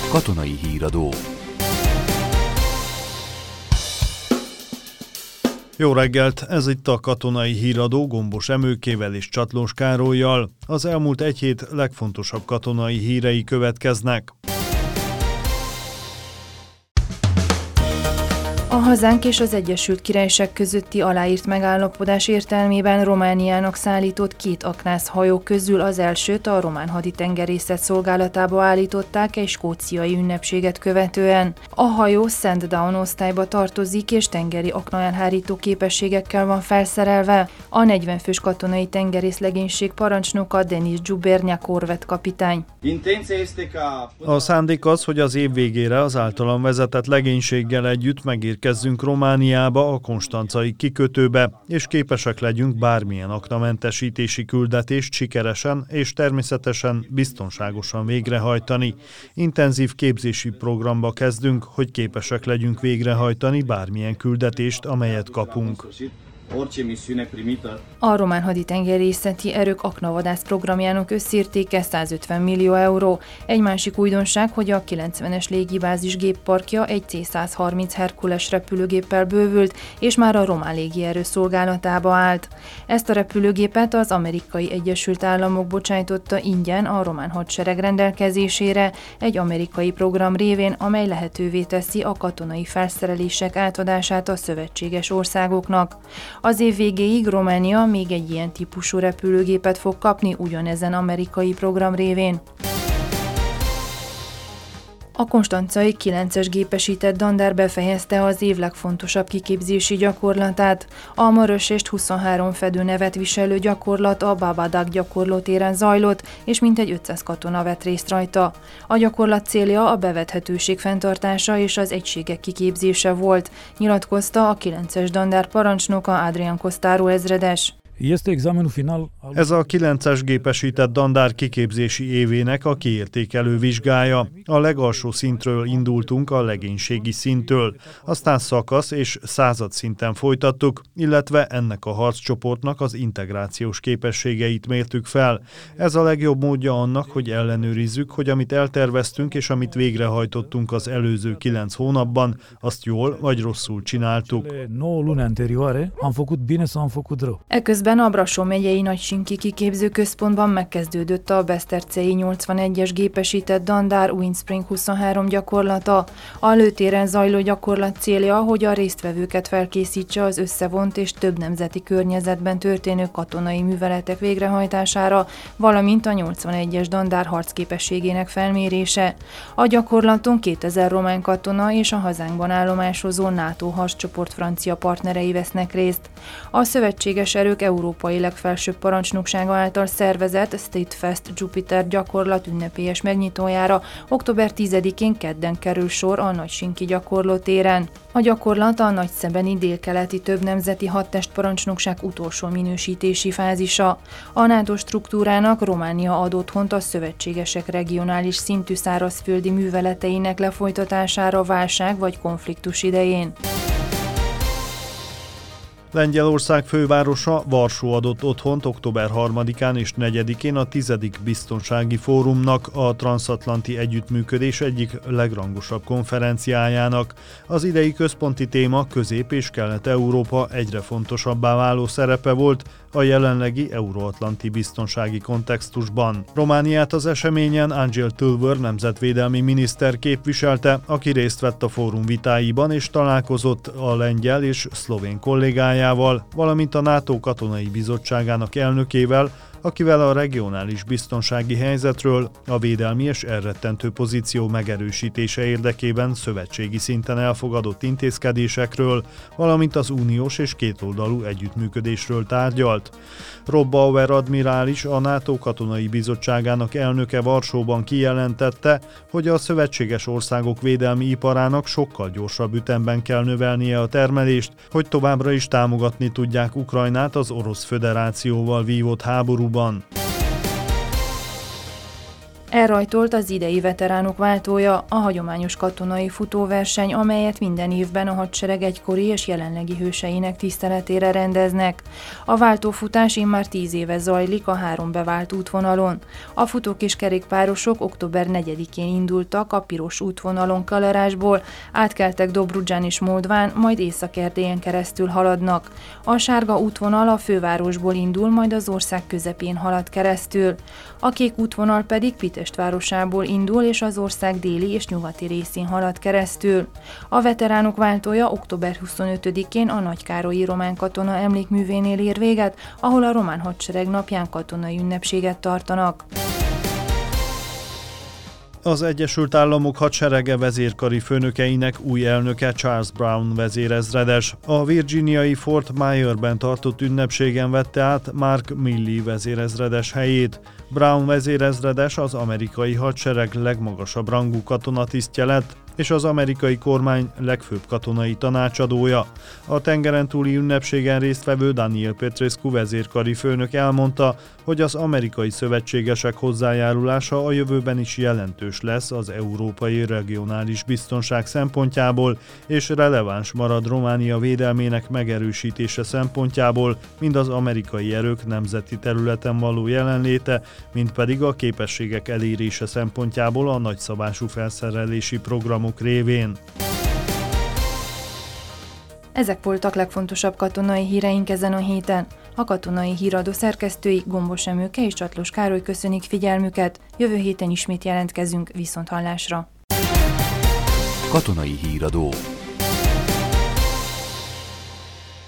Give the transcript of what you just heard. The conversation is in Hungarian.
Katonai Híradó. Jó reggelt! Ez itt a Katonai Híradó Gombos Emőkével és Csatlós Károllyal. Az elmúlt egy hét legfontosabb katonai hírei következnek. A hazánk és az Egyesült Királyság közötti aláírt megállapodás értelmében Romániának szállított 2 aknász hajó közül az elsőt a román haditengerészet szolgálatába állították egy skóciai ünnepséget követően. A hajó Sandown osztályba tartozik és tengeri aknaelhárító képességekkel van felszerelve. A 40 fős katonai tengerészlegénység parancsnoka Denis Gyubernya korvettkapitány. A szándék az, hogy az év végére az általam vezetett legénységgel együtt megérkezzünk Romániába, a konstancai kikötőbe, és képesek legyünk bármilyen aknamentesítési küldetést sikeresen és természetesen biztonságosan végrehajtani. Intenzív képzési programba kezdünk, hogy képesek legyünk végrehajtani bármilyen küldetést, amelyet kapunk. A román haditengerészeti erők aknavadász programjának összértéke 150 millió euró. Egy másik újdonság, hogy a 90-es légibázis gépparkja egy C-130 Hercules repülőgéppel bővült, és már a román légierő szolgálatába állt. Ezt a repülőgépet az Amerikai Egyesült Államok bocsájtotta ingyen a román hadsereg rendelkezésére egy amerikai program révén, amely lehetővé teszi a katonai felszerelések átadását a szövetséges országoknak. Az év végéig Románia még egy ilyen típusú repülőgépet fog kapni ugyanezen amerikai program révén. A konstancai 9-es gépesített dandár befejezte az év legfontosabb kiképzési gyakorlatát. A Marosest 23 fedőnevet viselő gyakorlat a Babadag gyakorlótéren zajlott, és mintegy 500 katona vett részt rajta. A gyakorlat célja a bevethetőség fenntartása és az egységek kiképzése volt, nyilatkozta a 9-es dandár parancsnoka Adrian Costaro ezredes. Ez a 9-es gépesített dandár kiképzési évének a kiértékelő vizsgája. A legalsó szintről indultunk, a legénységi szinttől. Aztán szakasz és század szinten folytattuk, illetve ennek a harccsoportnak az integrációs képességeit mértük fel. Ez a legjobb módja annak, hogy ellenőrizzük, hogy amit elterveztünk és amit végrehajtottunk az előző 9 hónapban, azt jól vagy rosszul csináltuk. Eközben a Brassó megyei Nagysinki kiképzőközpontban megkezdődött a Besztercei 81-es gépesített dandár Windspring 23 gyakorlata. A lőtéren zajló gyakorlat célja, hogy a résztvevőket felkészítse az összevont és több nemzeti környezetben történő katonai műveletek végrehajtására, valamint a 81-es dandár harcképességének felmérése. A gyakorlaton 2000 román katona és a hazánkban állomásozó NATO harccsoport francia partnerei vesznek részt. A szövetséges erők európai legfelsőbb parancsnoksága által szervezett Steadfast Jupiter gyakorlat ünnepélyes megnyitójára október 10-én kedden kerül sor a Nagysinki gyakorlótéren. A gyakorlat a nagyszebeni délkeleti többnemzeti hadtestparancsnokság utolsó minősítési fázisa. A NATO struktúrának Románia ad otthont a szövetségesek regionális szintű szárazföldi műveleteinek lefolytatására válság vagy konfliktus idején. Lengyelország fővárosa Varsó adott otthont október 3-án és 4-én a 10. biztonsági fórumnak, a transatlanti együttműködés egyik legrangosabb konferenciájának. Az idei központi téma Közép- és Kelet-Európa egyre fontosabbá váló szerepe volt a jelenlegi euróatlanti biztonsági kontextusban. Romániát az eseményen Angel Tulver nemzetvédelmi miniszter képviselte, aki részt vett a fórum vitáiban és találkozott a lengyel és szlovén kollégájával, valamint a NATO katonai bizottságának elnökével, akivel a regionális biztonsági helyzetről, a védelmi és elrettentő pozíció megerősítése érdekében szövetségi szinten elfogadott intézkedésekről, valamint az uniós és kétoldalú együttműködésről tárgyalt. Rob Bauer admirális, a NATO katonai bizottságának elnöke Varsóban kijelentette, hogy a szövetséges országok védelmi iparának sokkal gyorsabb ütemben kell növelnie a termelést, hogy továbbra is támogatni tudják Ukrajnát az Orosz Föderációval vívott háborúban. Elrajtolt az idei veteránok váltója, a hagyományos katonai futóverseny, amelyet minden évben a hadsereg egykori és jelenlegi hőseinek tiszteletére rendeznek. A váltófutás immár 10 éve zajlik a 3 bevált útvonalon. A futók és kerékpárosok október 4-én indultak a piros útvonalon Kalarásból, átkeltek Dobrudzsán és Moldván, majd Észak-Erdélyen keresztül haladnak. A sárga útvonal a fővárosból indul, majd az ország közepén halad keresztül. A kék útvonal pedig Pest városából indul és az ország déli és nyugati részén halad keresztül. A veteránok váltója október 25-én a Nagykárolyi Román Katona Emlékművénél ér véget, ahol a román hadsereg napján katonai ünnepséget tartanak. Az Egyesült Államok hadserege vezérkari főnökeinek új elnöke Charles Brown vezérezredes. A virginiai Fort Myers-ben tartott ünnepségen vette át Mark Milley vezérezredes helyét. Brown vezérezredes az amerikai hadsereg legmagasabb rangú katonatisztje lett, és az amerikai kormány legfőbb katonai tanácsadója. A tengeren túli ünnepségen résztvevő Daniel Petrescu vezérkari főnök elmondta, hogy az amerikai szövetségesek hozzájárulása a jövőben is jelentős lesz az európai regionális biztonság szempontjából, és releváns marad Románia védelmének megerősítése szempontjából, mind az amerikai erők nemzeti területen való jelenléte, mind pedig a képességek elérése szempontjából a nagyszabású felszerelési programok révén. Ezek voltak legfontosabb katonai híreink ezen a héten. A katonai híradó szerkesztői Gombos Emőke és Csatlós Károly köszönik figyelmüket. Jövő héten ismét jelentkezünk, viszonthallásra. Katonai híradó.